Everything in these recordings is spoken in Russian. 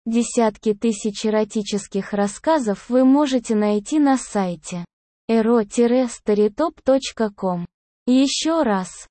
Десятки тысяч эротических рассказов вы можете найти на сайте ero-storytop.com. Еще раз,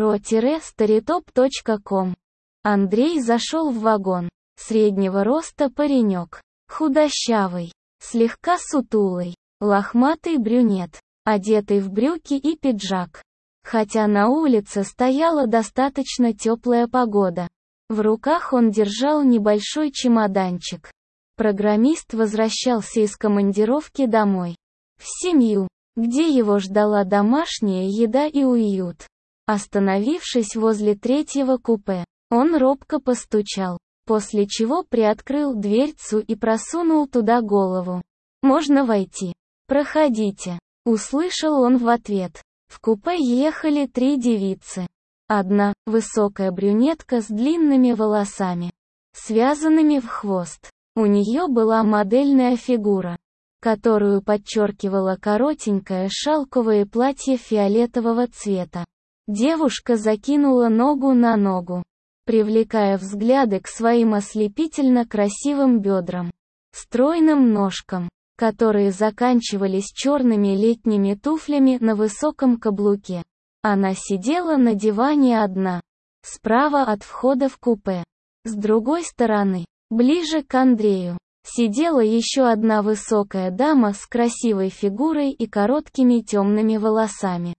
ero-storytop.com. Андрей зашел в вагон. Среднего роста паренек. Худощавый, слегка сутулый, лохматый брюнет, одетый в брюки и пиджак. Хотя на улице стояла достаточно теплая погода. В руках он держал небольшой чемоданчик. Программист возвращался из командировки домой. В семью, где его ждала домашняя еда и уют. Остановившись возле третьего купе, он робко постучал, после чего приоткрыл дверцу и просунул туда голову. «Можно войти?» «Проходите», — услышал он в ответ. В купе ехали 3 девицы. Одна – высокая брюнетка с длинными волосами, связанными в хвост. У нее была модельная фигура, которую подчеркивало коротенькое шелковое платье фиолетового цвета. Девушка закинула ногу на ногу, привлекая взгляды к своим ослепительно красивым бедрам, стройным ножкам, которые заканчивались черными летними туфлями на высоком каблуке. Она сидела на диване одна, справа от входа в купе. С другой стороны, ближе к Андрею, сидела еще одна высокая дама с красивой фигурой и короткими темными волосами.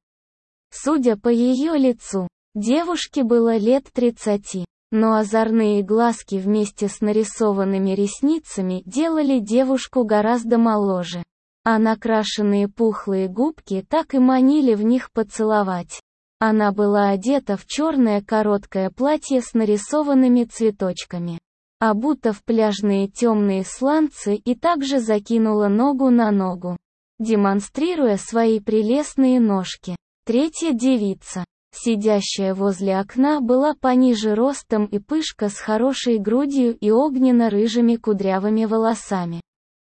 Судя по ее лицу, девушке было лет 30, но озорные глазки вместе с нарисованными ресницами делали девушку гораздо моложе. А накрашенные пухлые губки так и манили в них поцеловать. Она была одета в черное короткое платье с нарисованными цветочками, обута в пляжные темные сланцы и также закинула ногу на ногу, демонстрируя свои прелестные ножки. Третья девица, сидящая возле окна, была пониже ростом и пышка с хорошей грудью и огненно-рыжими кудрявыми волосами,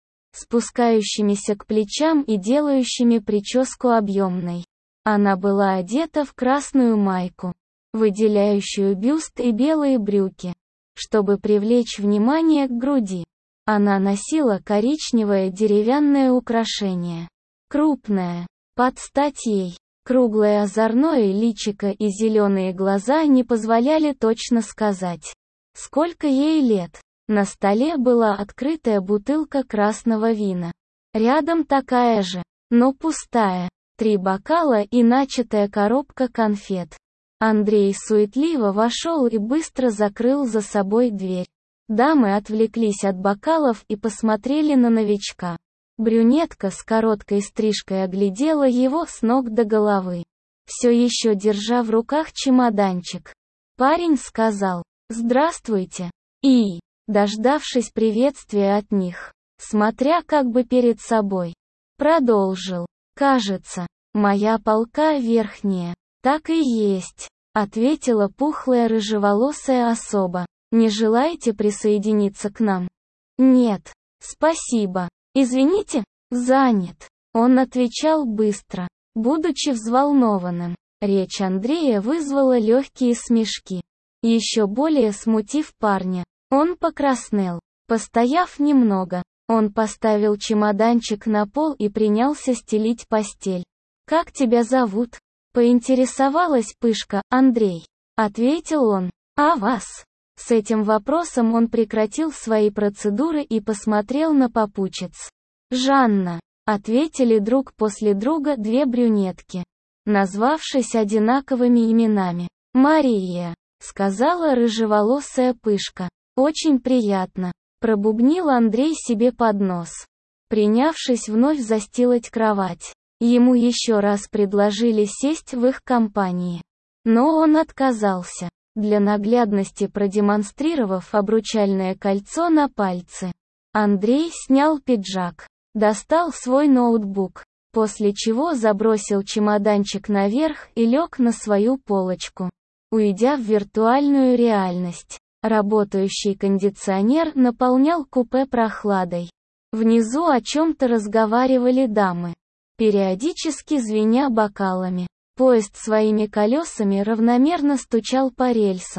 спускающимися к плечам и делающими прическу объемной. Она была одета в красную майку, выделяющую бюст, и белые брюки. Чтобы привлечь внимание к груди, она носила коричневое деревянное украшение. Крупное, под стать ей, круглое озорное личико и зеленые глаза не позволяли точно сказать, сколько ей лет. На столе была открытая бутылка красного вина. Рядом такая же, но пустая, 3 бокала и начатая коробка конфет. Андрей суетливо вошел и быстро закрыл за собой дверь. Дамы отвлеклись от бокалов и посмотрели на новичка. Брюнетка с короткой стрижкой оглядела его с ног до головы, все еще держа в руках чемоданчик. Парень сказал «Здравствуйте» и, дождавшись приветствия от них, смотря как бы перед собой, продолжил. «Кажется, моя полка верхняя». «Так и есть», — ответила пухлая рыжеволосая особа. «Не желаете присоединиться к нам?» «Нет, спасибо. Извините, занят». Он отвечал быстро, будучи взволнованным. Речь Андрея вызвала легкие смешки, еще более смутив парня. Он покраснел. Постояв немного, он поставил чемоданчик на пол и принялся стелить постель. «Как тебя зовут?» — поинтересовалась пышка. «Андрей», — ответил он. «А вас?» С этим вопросом он прекратил свои процедуры и посмотрел на попутчиц. «Жанна», — ответили друг после друга 2 брюнетки, назвавшись одинаковыми именами. «Мария», — сказала рыжеволосая пышка. «Очень приятно», — пробубнил Андрей себе под нос, принявшись вновь застилать кровать. Ему еще раз предложили сесть в их компании, но он отказался, для наглядности продемонстрировав обручальное кольцо на пальце. Андрей снял пиджак, достал свой ноутбук, после чего забросил чемоданчик наверх и лег на свою полочку, уйдя в виртуальную реальность. Работающий кондиционер наполнял купе прохладой. Внизу о чем-то разговаривали дамы, периодически звеня бокалами. Поезд своими колесами равномерно стучал по рельсам.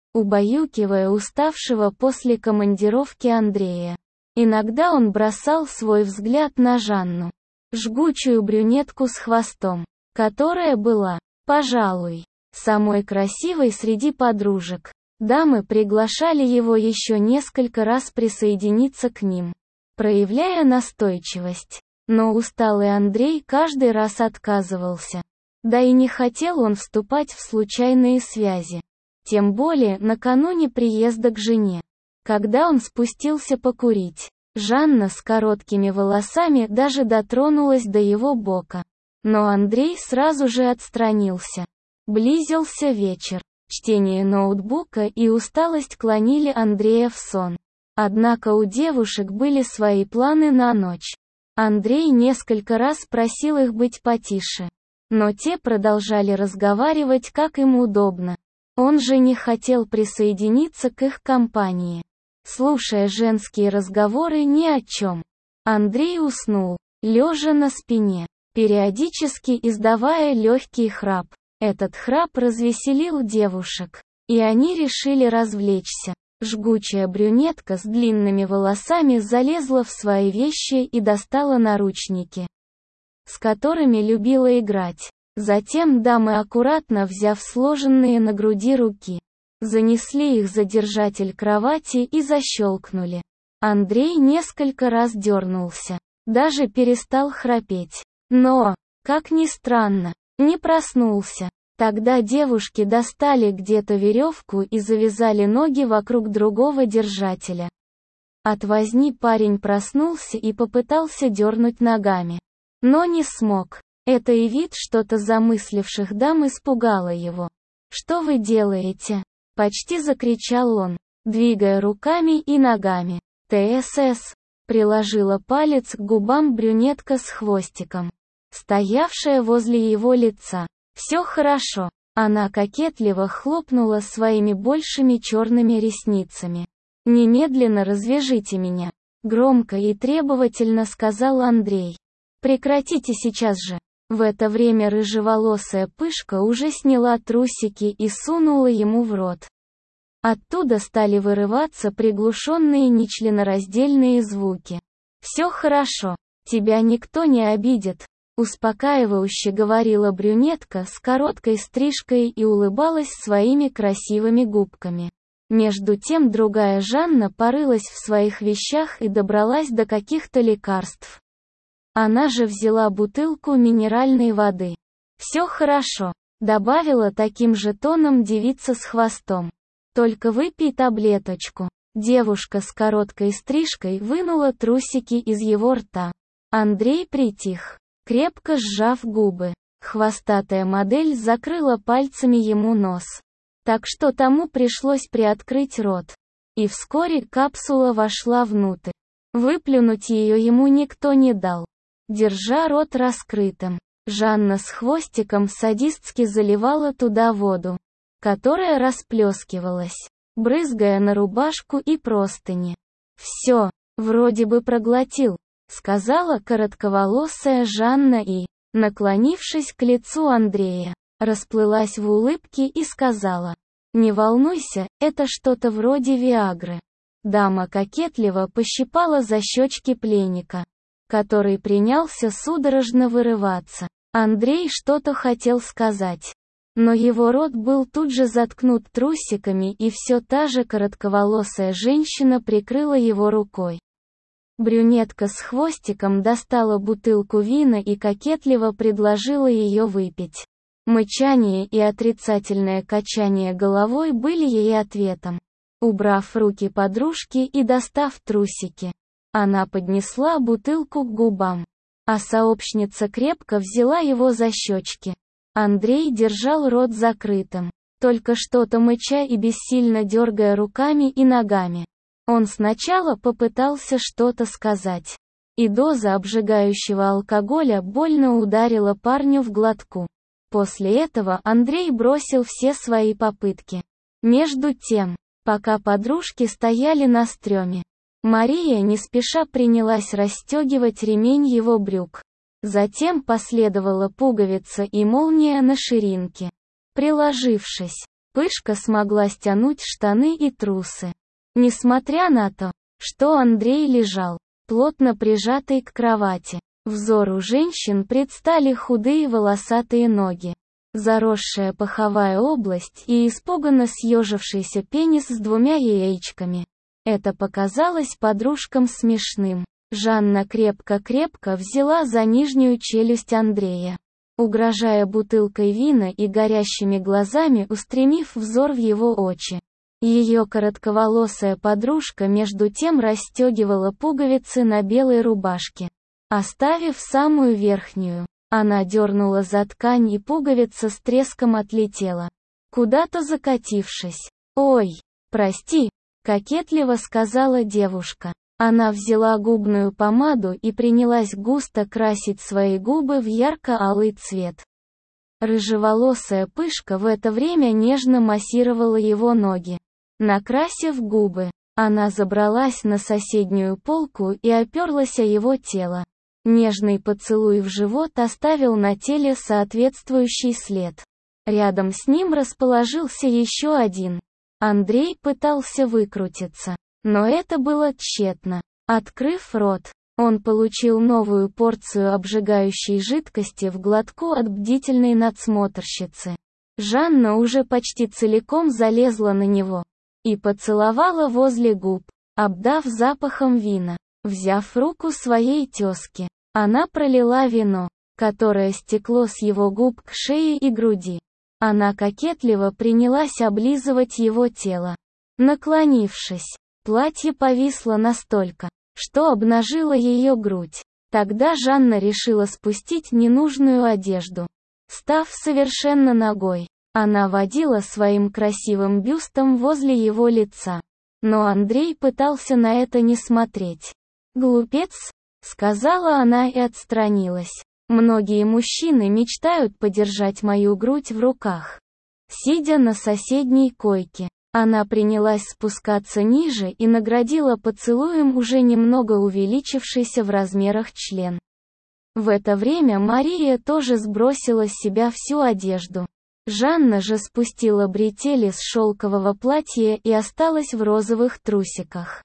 убаюкивая уставшего после командировки Андрея. Иногда он бросал свой взгляд на Жанну, жгучую брюнетку с хвостом, которая была, пожалуй, самой красивой среди подружек. Дамы приглашали его еще несколько раз присоединиться к ним, проявляя настойчивость. Но усталый Андрей каждый раз отказывался. Да и не хотел он вступать в случайные связи. Тем более накануне приезда к жене. Когда он спустился покурить, Жанна с короткими волосами даже дотронулась до его бока. Но Андрей сразу же отстранился. Близился вечер. Чтение ноутбука и усталость клонили Андрея в сон. Однако у девушек были свои планы на ночь. Андрей несколько раз просил их быть потише. Но те продолжали разговаривать как им удобно. Он же не хотел присоединиться к их компании. Слушая женские разговоры ни о чем, Андрей уснул, лежа на спине, периодически издавая легкий храп. Этот храп развеселил девушек, и они решили развлечься. Жгучая брюнетка с длинными волосами залезла в свои вещи и достала наручники, с которыми любила играть. Затем дамы, аккуратно взяв сложенные на груди руки, занесли их за держатель кровати и защелкнули. Андрей несколько раз дернулся, даже перестал храпеть. Но, как ни странно, не проснулся. Тогда девушки достали где-то веревку и завязали ноги вокруг другого держателя. От возни парень проснулся и попытался дернуть ногами. Но не смог. Это и вид что-то замысливших дам испугало его. «Что вы делаете?» — почти закричал он, двигая руками и ногами. «ТСС!» — приложила палец к губам брюнетка с хвостиком, стоявшая возле его лица. «Все хорошо». Она кокетливо хлопнула своими большими черными ресницами. «Немедленно развяжите меня», — громко и требовательно сказал Андрей. «Прекратите сейчас же». В это время рыжеволосая пышка уже сняла трусики и сунула ему в рот. Оттуда стали вырываться приглушенные нечленораздельные звуки. «Все хорошо, тебя никто не обидит», — успокаивающе говорила брюнетка с короткой стрижкой и улыбалась своими красивыми губками. Между тем другая Жанна порылась в своих вещах и добралась до каких-то лекарств. Она же взяла бутылку минеральной воды. «Все хорошо», — добавила таким же тоном девица с хвостом. «Только выпей таблеточку». Девушка с короткой стрижкой вынула трусики из его рта. Андрей притих, крепко сжав губы. Хвостатая модель закрыла пальцами ему нос, так что тому пришлось приоткрыть рот. И вскоре капсула вошла внутрь. Выплюнуть ее ему никто не дал. Держа рот раскрытым, Жанна с хвостиком садистски заливала туда воду, которая расплескивалась, брызгая на рубашку и простыни. «Все, вроде бы проглотил», — сказала коротковолосая Жанна и, наклонившись к лицу Андрея, расплылась в улыбке и сказала: «Не волнуйся, это что-то вроде Виагры». Дама кокетливо пощипала за щечки пленника, который принялся судорожно вырываться. Андрей что-то хотел сказать, но его рот был тут же заткнут трусиками, и все та же коротковолосая женщина прикрыла его рукой. Брюнетка с хвостиком достала бутылку вина и кокетливо предложила ее выпить. Мычание и отрицательное качание головой были ей ответом. Убрав руки подружки и достав трусики, она поднесла бутылку к губам, а сообщница крепко взяла его за щечки. Андрей держал рот закрытым, только что-то мыча и бессильно дергая руками и ногами. Он сначала попытался что-то сказать, и доза обжигающего алкоголя больно ударила парню в глотку. После этого Андрей бросил все свои попытки. Между тем, пока подружки стояли на стреме, Мария не спеша принялась расстегивать ремень его брюк. Затем последовала пуговица и молния на ширинке. Приложившись Пышка смогла стянуть штаны и трусы. Несмотря на то, что Андрей лежал, плотно прижатый к кровати, взору женщин предстали худые волосатые ноги, заросшая паховая область и испуганно съежившийся пенис с двумя яичками. Это показалось подружкам смешным. Жанна крепко-крепко взяла за нижнюю челюсть Андрея, угрожая бутылкой вина и горящими глазами устремив взор в его очи. Ее коротковолосая подружка между тем расстегивала пуговицы на белой рубашке, оставив самую верхнюю. Она дернула за ткань, и пуговица с треском отлетела, куда-то закатившись. «Ой, прости», — кокетливо сказала девушка. Она взяла губную помаду и принялась густо красить свои губы в ярко-алый цвет. Рыжеволосая Пышка в это время нежно массировала его ноги. Накрасив губы, она забралась на соседнюю полку и оперлась о его тело. Нежный поцелуй в живот оставил на теле соответствующий след. Рядом с ним расположился еще один. Андрей пытался выкрутиться, но это было тщетно. Открыв рот, он получил новую порцию обжигающей жидкости в глотку от бдительной надсмотрщицы. Жанна уже почти целиком залезла на него и поцеловала возле губ, обдав запахом вина. Взяв руку своей тезки, она пролила вино, которое стекло с его губ к шее и груди. Она кокетливо принялась облизывать его тело. Наклонившись, платье повисло настолько, что обнажило ее грудь. Тогда Жанна решила спустить ненужную одежду. Став совершенно нагой, она водила своим красивым бюстом возле его лица. Но Андрей пытался на это не смотреть. «Глупец», — сказала она и отстранилась. «Многие мужчины мечтают подержать мою грудь в руках». Сидя на соседней койке, она принялась спускаться ниже и наградила поцелуем уже немного увеличившийся в размерах член. В это время Мария тоже сбросила с себя всю одежду. Жанна же спустила бретели с шелкового платья и осталась в розовых трусиках.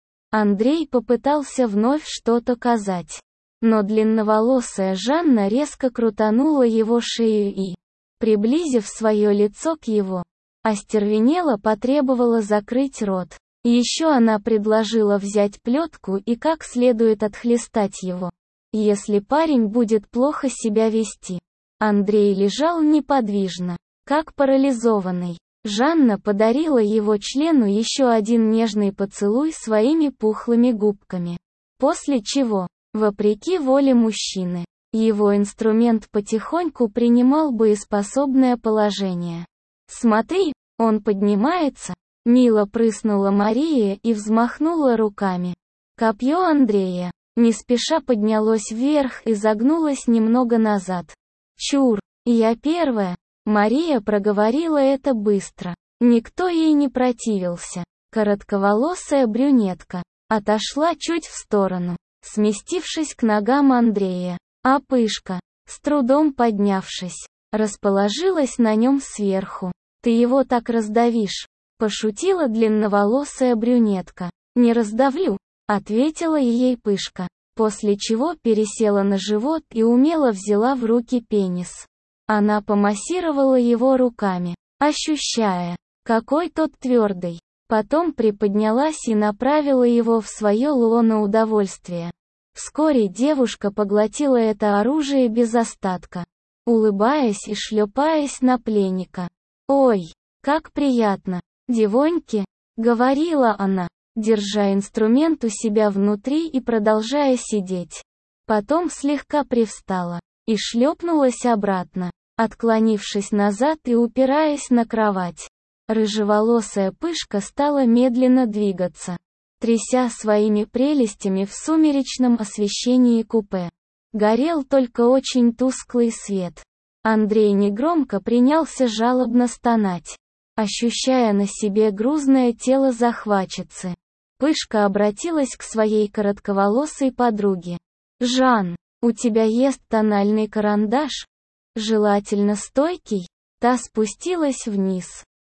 Андрей попытался вновь что-то казать, но длинноволосая Жанна резко крутанула его шею и, приблизив свое лицо к его, остервенело потребовала закрыть рот. Еще она предложила взять плетку и как следует отхлестать его, если парень будет плохо себя вести. Андрей лежал неподвижно, как парализованный. Жанна подарила его члену еще один нежный поцелуй своими пухлыми губками. После чего, вопреки воле мужчины, его инструмент потихоньку принимал боеспособное положение. «Смотри, он поднимается», — мило прыснула Мария и взмахнула руками. Копье Андрея, не спеша поднялось вверх и загнулось немного назад. «Чур, я первая», — Мария проговорила это быстро. Никто ей не противился. Коротковолосая брюнетка отошла чуть в сторону, сместившись к ногам Андрея, а Пышка, с трудом поднявшись, расположилась на нем сверху. «Ты его так раздавишь», — пошутила длинноволосая брюнетка. «Не раздавлю», — ответила ей Пышка, после чего пересела на живот и умело взяла в руки пенис. Она помассировала его руками, ощущая, какой тот твердый. Потом приподнялась и направила его в свое лоно удовольствия. Вскоре девушка поглотила это оружие без остатка, улыбаясь и шлепаясь на пленника. «Ой, как приятно, девоньки», — говорила она, держа инструмент у себя внутри и продолжая сидеть. Потом слегка привстала и шлепнулась обратно, отклонившись назад и упираясь на кровать. Рыжеволосая Пышка стала медленно двигаться, тряся своими прелестями в сумеречном освещении купе. Горел только очень тусклый свет. Андрей негромко принялся жалобно стонать, ощущая на себе грузное тело захватчицы. Пышка обратилась к своей коротковолосой подруге. «Жан, у тебя есть тональный карандаш? Желательно стойкий?» Та спустилась вниз,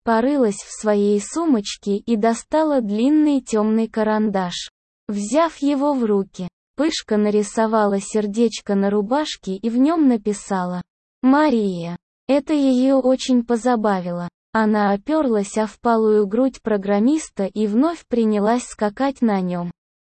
Порылась в своей сумочке и достала длинный темный карандаш. Взяв его в руки, Пышка нарисовала сердечко на рубашке и в нем написала «Мария». Это ее очень позабавило. Она оперлась о впалую грудь программиста и вновь принялась скакать на нем.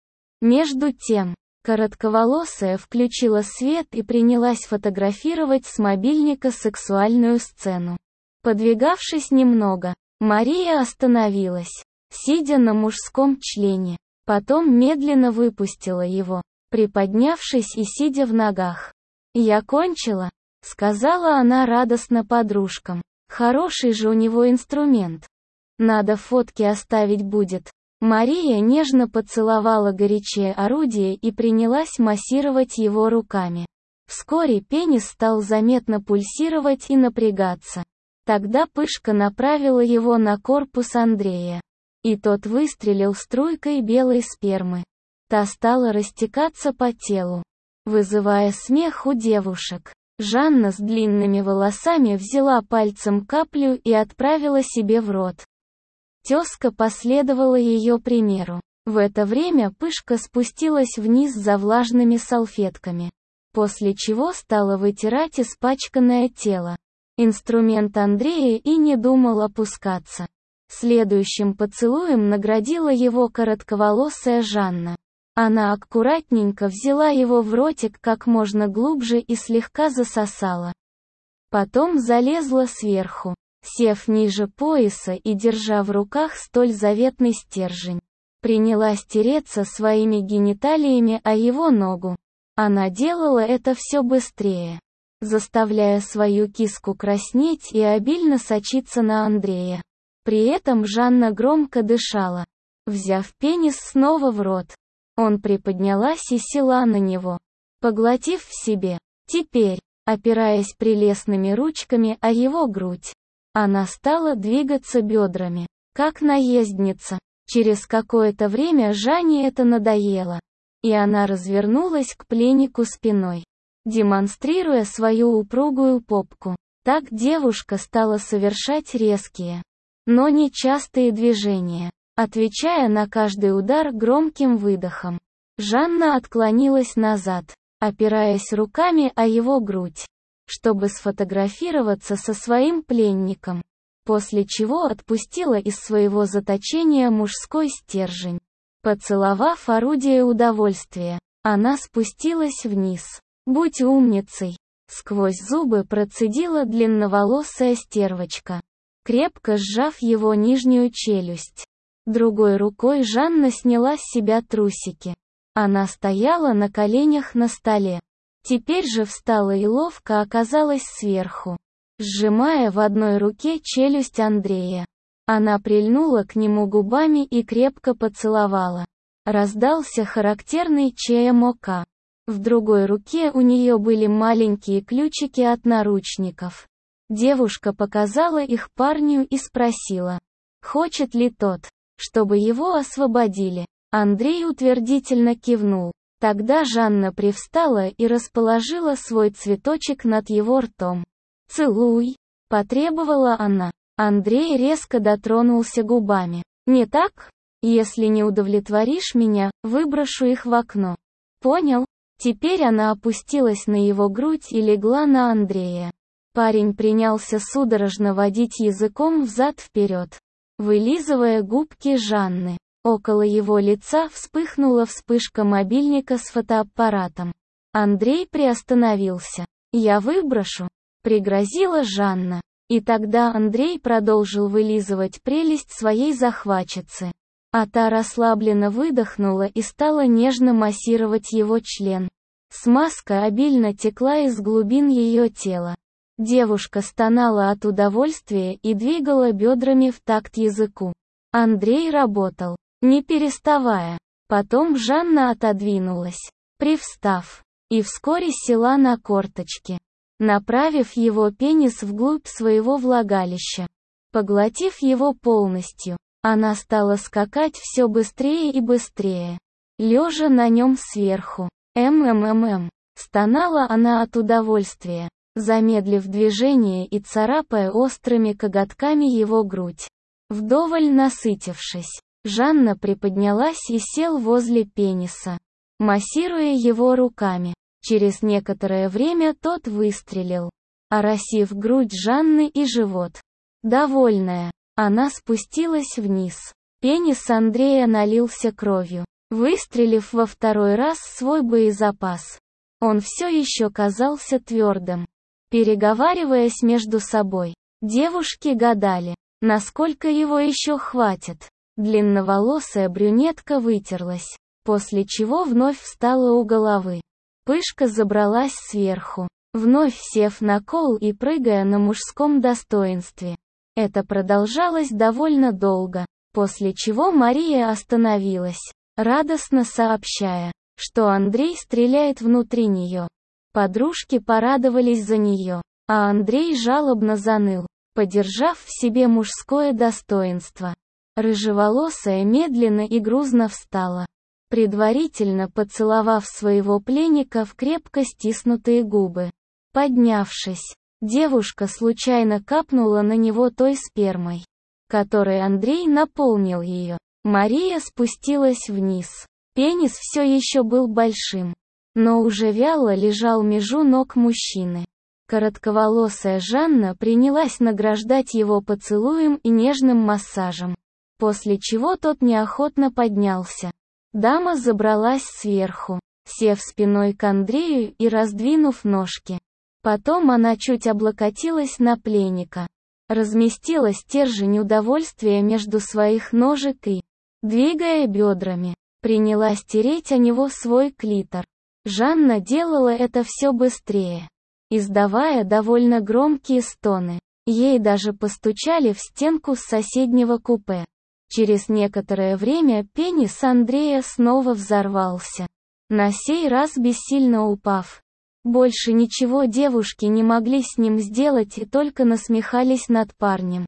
Между тем, коротковолосая включила свет и принялась фотографировать с мобильника сексуальную сцену. Подвигавшись немного, Мария остановилась, сидя на мужском члене. Потом медленно выпустила его, приподнявшись и сидя в ногах. «Я кончила», — сказала она радостно подружкам. «Хороший же у него инструмент. Надо фотки оставить будет». Мария нежно поцеловала горячее орудие и принялась массировать его руками. Вскоре пенис стал заметно пульсировать и напрягаться. Тогда Пышка направила его на корпус Андрея. И тот выстрелил струйкой белой спермы. Та стала растекаться по телу, вызывая смех у девушек. Жанна с длинными волосами взяла пальцем каплю и отправила себе в рот. Тезка последовала ее примеру. В это время Пышка спустилась вниз за влажными салфетками, после чего стала вытирать испачканное тело. Инструмент Андрея и не думал опускаться. Следующим поцелуем наградила его коротковолосая Жанна. Она аккуратненько взяла его в ротик как можно глубже и слегка засосала. Потом залезла сверху, сев ниже пояса и держа в руках столь заветный стержень. Принялась тереться своими гениталиями о его ногу. Она делала это все быстрее, заставляя свою киску краснеть и обильно сочиться на Андрея. При этом Жанна громко дышала, взяв пенис снова в рот. Он приподнялась и села на него, поглотив в себе. Теперь, опираясь прелестными ручками о его грудь, она стала двигаться бедрами, как наездница. Через какое-то время Жанне это надоело, и она развернулась к пленнику спиной, демонстрируя свою упругую попку. Так девушка стала совершать резкие, но нечастые движения, отвечая на каждый удар громким выдохом. Жанна отклонилась назад, опираясь руками о его грудь, чтобы сфотографироваться со своим пленником, после чего отпустила из своего заточения мужской стержень. Поцеловав орудие удовольствия, она спустилась вниз. «Будь умницей!» — сквозь зубы процедила длинноволосая стервочка, крепко сжав его нижнюю челюсть. Другой рукой Жанна сняла с себя трусики. Она стояла на коленях на столе. Теперь же встала и ловко оказалась сверху, сжимая в одной руке челюсть Андрея. Она прильнула к нему губами и крепко поцеловала. Раздался характерный ЧМОК. В другой руке у нее были маленькие ключики от наручников. Девушка показала их парню и спросила, хочет ли тот, чтобы его освободили. Андрей утвердительно кивнул. Тогда Жанна привстала и расположила свой цветочек над его ртом. «Целуй», — потребовала она. Андрей резко дотронулся губами. «Не так? Если не удовлетворишь меня, выброшу их в окно. Понял?» Теперь она опустилась на его грудь и легла на Андрея. Парень принялся судорожно водить языком взад-вперед, вылизывая губки Жанны. Около его лица вспыхнула вспышка мобильника с фотоаппаратом. Андрей приостановился. «Я выброшу», — пригрозила Жанна. И тогда Андрей продолжил вылизывать прелесть своей захватчицы. А та расслабленно выдохнула и стала нежно массировать его член. Смазка обильно текла из глубин ее тела. Девушка стонала от удовольствия и двигала бедрами в такт языку. Андрей работал, не переставая. Потом Жанна отодвинулась, привстав, и вскоре села на корточки, направив его пенис вглубь своего влагалища. Поглотив его полностью, она стала скакать все быстрее и быстрее, лежа на нем сверху. Стонала она от удовольствия. замедлив движение и царапая острыми коготками его грудь. Вдоволь насытившись, Жанна приподнялась и сел возле пениса, массируя его руками. Через некоторое время тот выстрелил, оросив грудь Жанны и живот. Довольная, она спустилась вниз. Пенис Андрея налился кровью. Выстрелив во второй раз свой боезапас, он все еще казался твердым. Переговариваясь между собой, девушки гадали, насколько его еще хватит. Длинноволосая брюнетка вытерлась, после чего вновь встала у головы. Пышка забралась сверху, вновь сев на кол и прыгая на мужском достоинстве. Это продолжалось довольно долго, после чего Мария остановилась, радостно сообщая, что Андрей стреляет внутри нее. Подружки порадовались за нее, а Андрей жалобно заныл, подержав в себе мужское достоинство. Рыжеволосая медленно и грузно встала, предварительно поцеловав своего пленника в крепко стиснутые губы. Поднявшись, девушка случайно капнула на него той спермой, которой Андрей наполнил ее. Мария спустилась вниз. Пенис все еще был большим, но уже вяло лежал между ног мужчины. Коротковолосая Жанна принялась награждать его поцелуем и нежным массажем, после чего тот неохотно поднялся. Дама забралась сверху, сев спиной к Андрею и раздвинув ножки. Потом она чуть облокотилась на пленника, разместила стержень удовольствия между своих ножек и, двигая бедрами, принялась тереть о него свой клитор. Жанна делала это все быстрее, издавая довольно громкие стоны. Ей даже постучали в стенку с соседнего купе. Через некоторое время пенис Андрея снова взорвался, на сей раз бессильно упав. Больше ничего девушки не могли с ним сделать и только насмехались над парнем.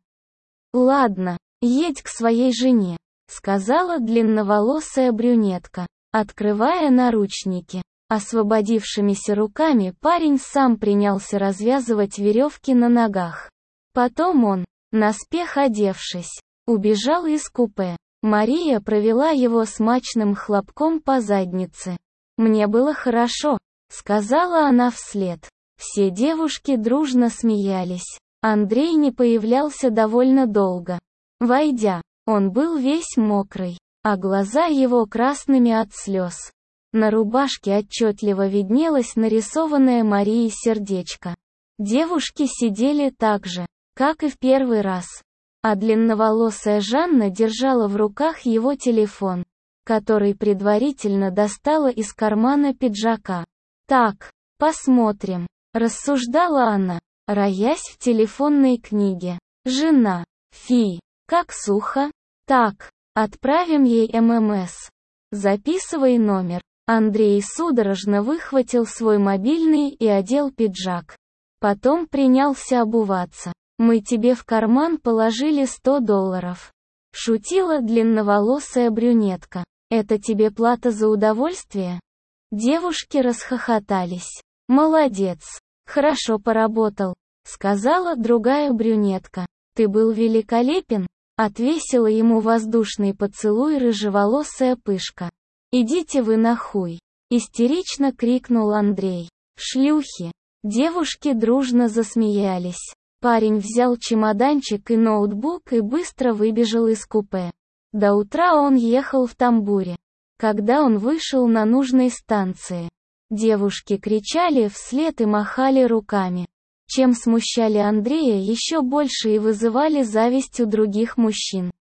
«Ладно, едь к своей жене», — сказала длинноволосая брюнетка, открывая наручники. Освободившимися руками парень сам принялся развязывать веревки на ногах. Потом он, наспех одевшись, убежал из купе. Мария провела его смачным хлопком по заднице. «Мне было хорошо», — сказала она вслед. Все девушки дружно смеялись. Андрей не появлялся довольно долго. Войдя, он был весь мокрый, а глаза его красными от слез. На рубашке отчетливо виднелось нарисованное Марией сердечко. Девушки сидели так же, как и в первый раз. А длинноволосая Жанна держала в руках его телефон, который предварительно достала из кармана пиджака. «Так, посмотрим», — рассуждала она, роясь в телефонной книге. «Жена. Фи. Как сухо. Так, отправим ей ММС. Записывай номер». Андрей судорожно выхватил свой мобильный и одел пиджак. Потом принялся обуваться. «Мы тебе в карман положили $100. Шутила длинноволосая брюнетка. «Это тебе плата за удовольствие?» Девушки расхохотались. «Молодец. Хорошо поработал», — сказала другая брюнетка. «Ты был великолепен», — отвесила ему воздушный поцелуй рыжеволосая пышка. «Идите вы нахуй», — истерично крикнул Андрей. «Шлюхи». Девушки дружно засмеялись. Парень взял чемоданчик и ноутбук и быстро выбежал из купе. До утра он ехал в тамбуре. Когда он вышел на нужной станции, девушки кричали вслед и махали руками, чем смущали Андрея еще больше и вызывали зависть у других мужчин.